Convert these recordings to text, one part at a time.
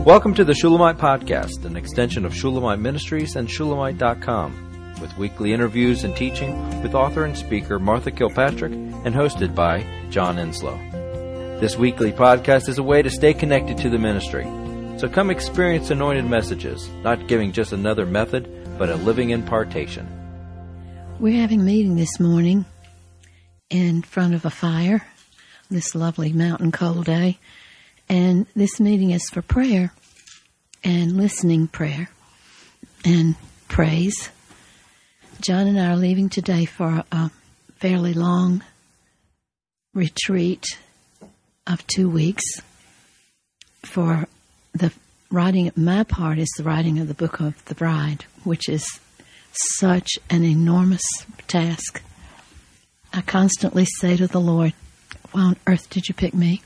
Welcome to the Shulamite Podcast, an extension of Shulamite Ministries and Shulamite.com, with weekly interviews and teaching with author and speaker Martha Kilpatrick and hosted by John Enslow. This weekly podcast is a way to stay connected to the ministry. So come experience anointed messages, not giving just another method, but a living impartation. We're having a meeting this morning in front of a fire, this lovely mountain cold day. And this meeting is for prayer and listening prayer and praise. John and I are leaving today for a fairly long retreat of 2 weeks. For the writing, my part is the writing of the Book of the Bride, which is such an enormous task. I constantly say to the Lord, why on earth did you pick me?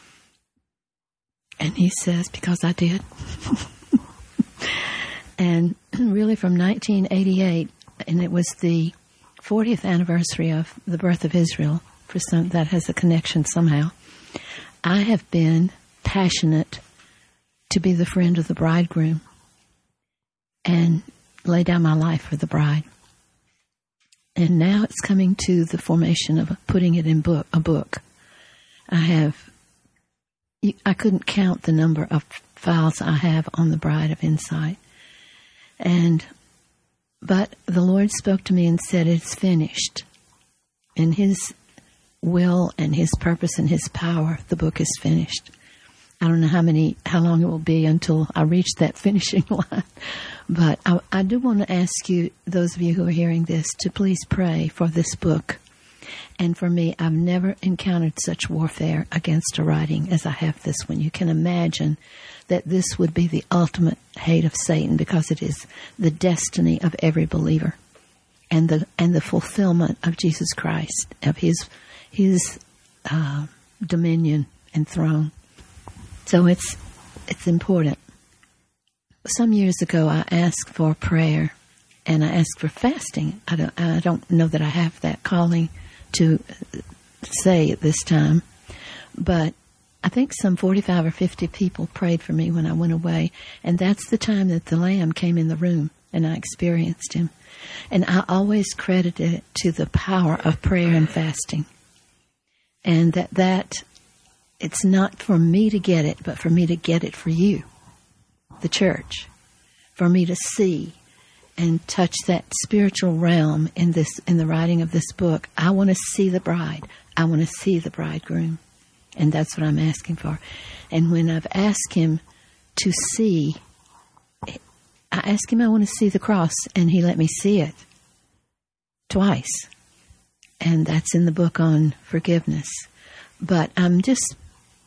And he says, because I did. And really from 1988, and it was the 40th anniversary of the birth of Israel, for some that has a connection somehow, I have been passionate to be the friend of the bridegroom and lay down my life for the bride. And now it's coming to the formation of putting it in a book. I couldn't count the number of files I have on the Bride of Insight. But the Lord spoke to me and said, it's finished. In His will and His purpose and His power, the book is finished. I don't know how long it will be until I reach that finishing line. But I do want to ask you, those of you who are hearing this, to please pray for this book. And for me, I've never encountered such warfare against a writing as I have this one. You can imagine that this would be the ultimate hate of Satan, because it is the destiny of every believer and the fulfillment of Jesus Christ, of his dominion and throne. So it's important. Some years ago, I asked for prayer and I asked for fasting. I don't know that I have that calling to say at this time, but I think some 45 or 50 people prayed for me when I went away, and that's the time that the Lamb came in the room and I experienced Him. And I always credit it to the power of prayer and fasting, and that it's not for me to get it, but for me to get it for you, the church, for me to see and touch that spiritual realm in the writing of this book. I want to see the bride. I want to see the bridegroom. And that's what I'm asking for. And when I've asked Him to see, I asked Him I want to see the cross, and He let me see it twice. And that's in the book on forgiveness. But I'm just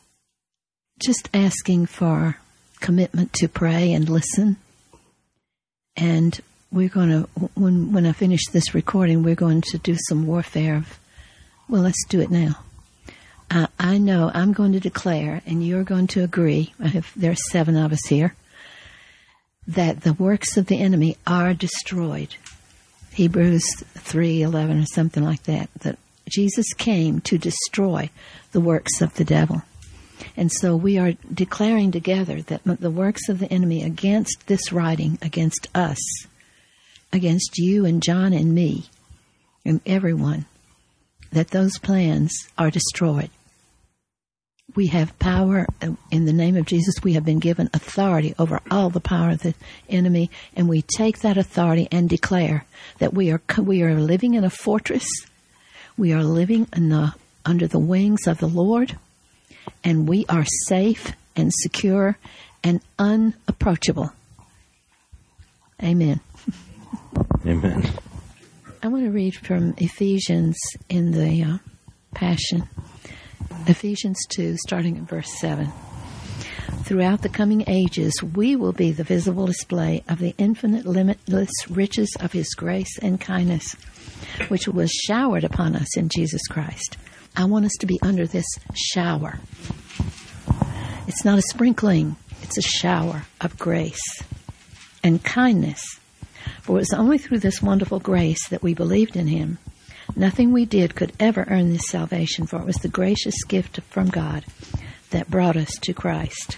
asking for commitment to pray and listen. And we're going to, when I finish this recording, we're going to do some warfare of, well, let's do it now. I know I'm going to declare, and you're going to agree, there are 7 of us here, that the works of the enemy are destroyed. Hebrews 3:11 or something like that, that Jesus came to destroy the works of the devil. And so we are declaring together that the works of the enemy against this writing, against us, against you and John and me and everyone, that those plans are destroyed. We have power in the name of Jesus. We have been given authority over all the power of the enemy, and we take that authority and declare that we are living in a fortress. We are living under the wings of the Lord, and we are safe and secure and unapproachable. Amen. Amen. I want to read from Ephesians in the Passion. Ephesians 2, starting at verse 7. Throughout the coming ages, we will be the visible display of the infinite, limitless riches of His grace and kindness, which was showered upon us in Jesus Christ. I want us to be under this shower. It's not a sprinkling, it's a shower of grace and kindness. For it was only through this wonderful grace that we believed in Him. Nothing we did could ever earn this salvation, for it was the gracious gift from God that brought us to Christ.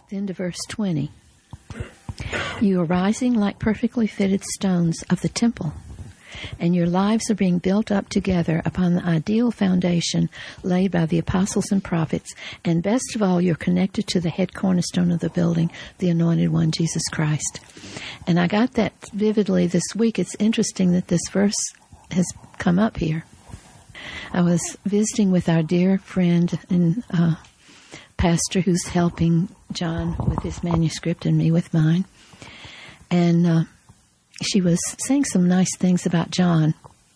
Then to verse 20. You are rising like perfectly fitted stones of the temple, and your lives are being built up together upon the ideal foundation laid by the apostles and prophets, and best of all, you're connected to the head cornerstone of the building, the Anointed One, Jesus Christ. And I got that vividly this week. It's interesting that this verse has come up here. I was visiting with our dear friend and pastor who's helping John with his manuscript and me with mine. And she was saying some nice things about John.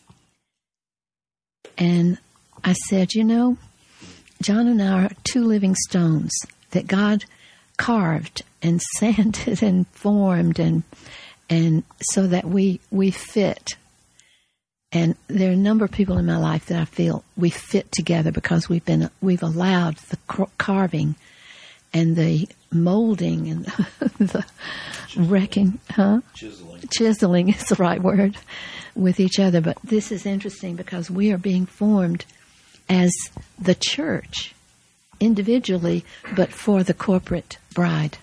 And I said, you know, John and I are two living stones that God carved and sanded and formed and so that we fit. And there are a number of people in my life that I feel we fit together because we've allowed the carving and the molding and the wrecking, Chiseling is the right word, with each other. But this is interesting because we are being formed as the church, individually, but for the corporate bride.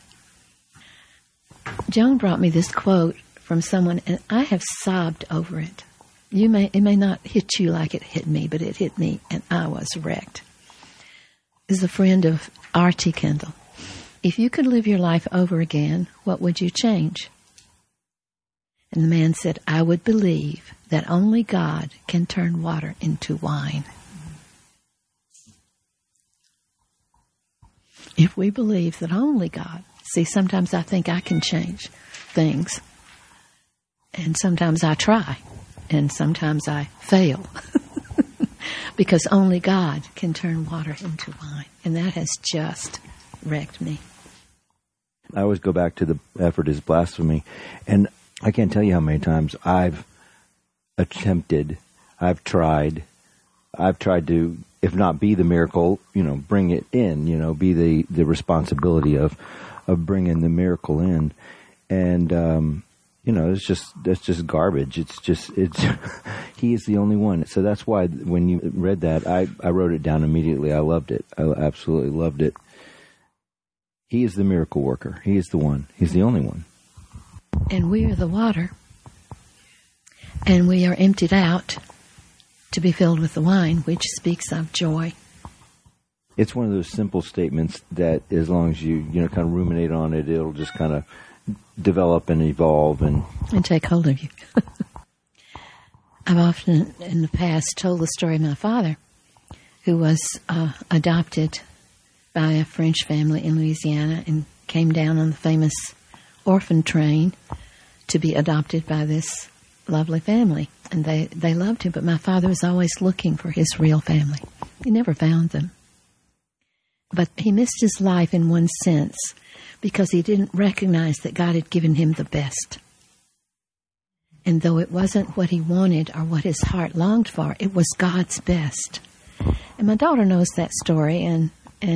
Joan brought me this quote from someone, and I have sobbed over it. It may not hit you like it hit me, but it hit me, and I was wrecked. Is a friend of R.T. Kendall. If you could live your life over again, what would you change? And the man said, I would believe that only God can turn water into wine. If we believe that only God, see, sometimes I think I can change things, and sometimes I try, and sometimes I fail, because only God can turn water into wine, and that has just wrecked me. I always go back to the effort is blasphemy, and I can't tell you how many times I've tried to, if not be the miracle, bring it in, be the responsibility of bringing the miracle in, and that's just garbage. It's he is the only one. So that's why when you read that, I wrote it down immediately. I loved it. I absolutely loved it. He is the miracle worker. He is the one. He's the only one. And we are the water. And we are emptied out to be filled with the wine, which speaks of joy. It's one of those simple statements that as long as you kind of ruminate on it, it'll just kind of develop and evolve and take hold of you. I've often in the past told the story of my father, who was adopted by a French family in Louisiana and came down on the famous orphan train to be adopted by this lovely family. And they loved him, but my father was always looking for his real family. He never found them. But he missed his life in one sense because he didn't recognize that God had given him the best. And though it wasn't what he wanted or what his heart longed for, it was God's best. And my daughter knows that story, and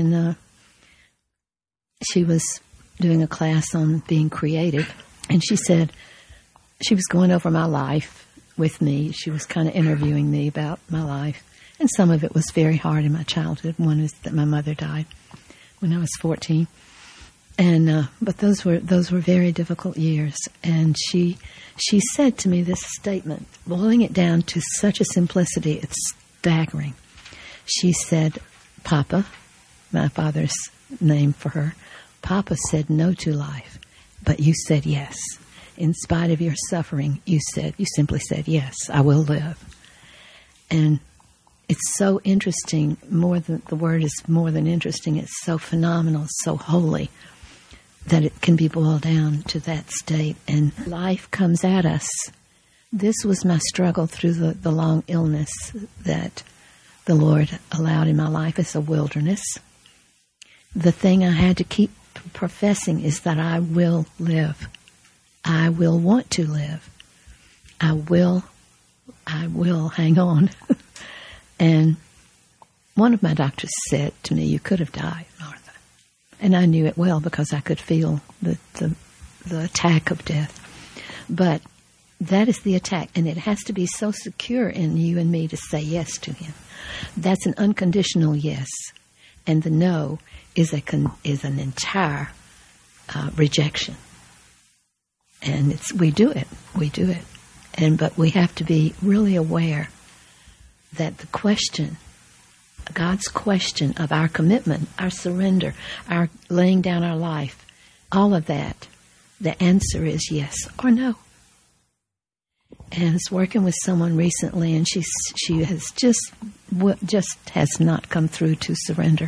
she was doing a class on being creative, and she said she was going over my life with me. She was kind of interviewing me about my life, and some of it was very hard in my childhood. One is that my mother died when I was 14, and but those were very difficult years. And she said to me this statement, boiling it down to such a simplicity, it's staggering. She said, "Papa," my father's name for her, "Papa said no to life, but you said yes. In spite of your suffering, you simply said, yes, I will live." And it's so interesting, the word is more than interesting, it's so phenomenal, so holy, that it can be boiled down to that state. And life comes at us. This was my struggle through the long illness that the Lord allowed in my life as a wilderness. The thing I had to keep professing is that I will live. I will want to live. I will hang on. And one of my doctors said to me, "You could have died, Martha." And I knew it well because I could feel the attack of death. But that is the attack, and it has to be so secure in you and me to say yes to him. That's an unconditional yes. And the no is an entire rejection. And we do it. But we have to be really aware that the question, God's question of our commitment, our surrender, our laying down our life, all of that, the answer is yes or no. And I was working with someone recently, and she has just has not come through to surrender.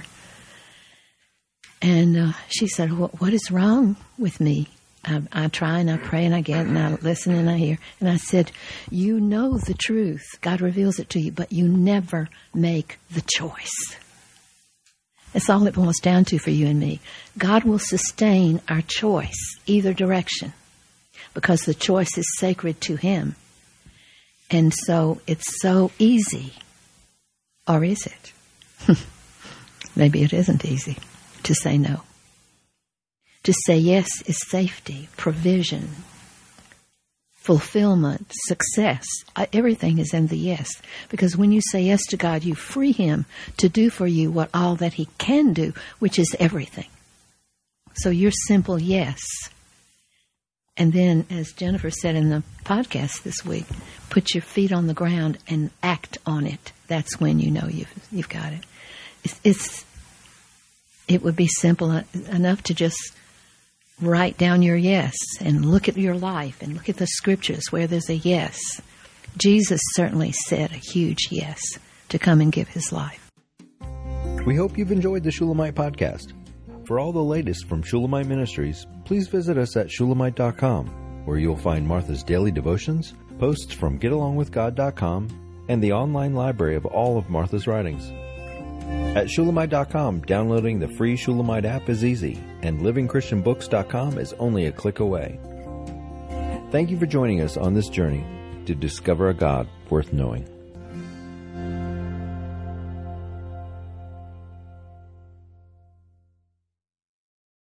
And she said, "What is wrong with me? I try and I pray and I get and I listen and I hear." And I said, "You know the truth. God reveals it to you, but you never make the choice." That's all it boils down to for you and me. God will sustain our choice, either direction, because the choice is sacred to Him. And so it's so easy. Or is it? Maybe it isn't easy to say no. To say yes is safety, provision, fulfillment, success. Everything is in the yes. Because when you say yes to God, you free Him to do for you all that He can do, which is everything. So your simple yes. And then, as Jennifer said in the podcast this week, put your feet on the ground and act on it. That's when you know you've got it. It would be simple enough to just write down your yes and look at your life and look at the scriptures where there's a yes. Jesus certainly said a huge yes to come and give His life. We hope you've enjoyed the Shulamite podcast. For all the latest from Shulamite Ministries, please visit us at Shulamite.com, where you'll find Martha's daily devotions, posts from GetAlongWithGod.com, and the online library of all of Martha's writings. At Shulamite.com, downloading the free Shulamite app is easy, and LivingChristianBooks.com is only a click away. Thank you for joining us on this journey to discover a God worth knowing.